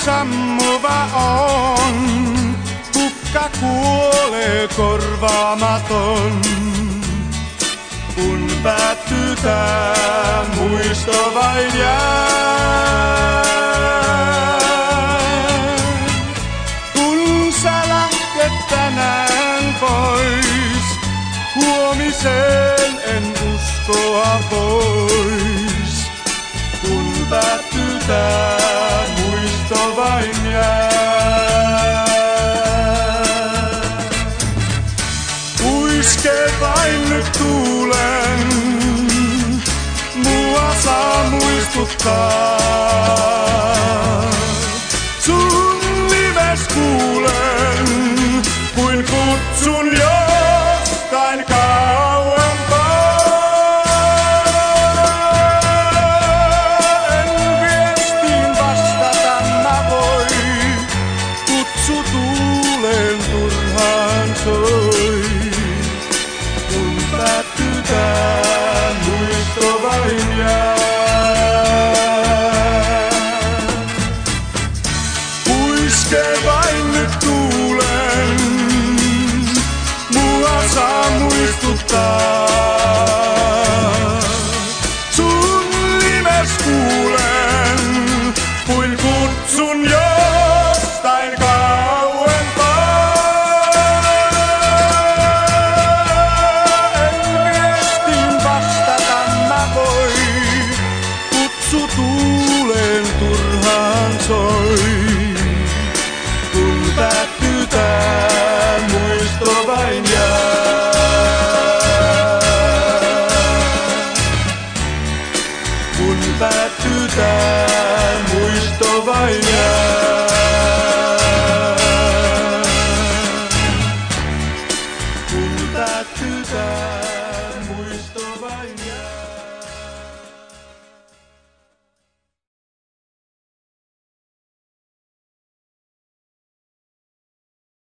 sammuva on, kukka kuolee korvaamaton. Kun päättyy tää, muisto vain jää. Kun sä lähdet tänään pois, huomiseen en uskoa pois. Kun päättyy tää, muisto vain jää. Puiske vain nyt tuulen, mua saa muistuttaa. Sun nimes kuulen, kuin kutsun jostain kauempaa. En viestiin vastata mä voi, kutsu tuulen turhaan soi. Kun päättyy tää, muisto vain jää. Puiske vain nyt tuulen, mua saa muistuttaa. Sun nimes kuulen, kuin kutsun jostain kauempaa. En viestiin vastata mä voi, kutsu tuulen turhaan soi. Kun päättyy tää, muisto vain jää. Kun päättyy tää, muisto vain jää.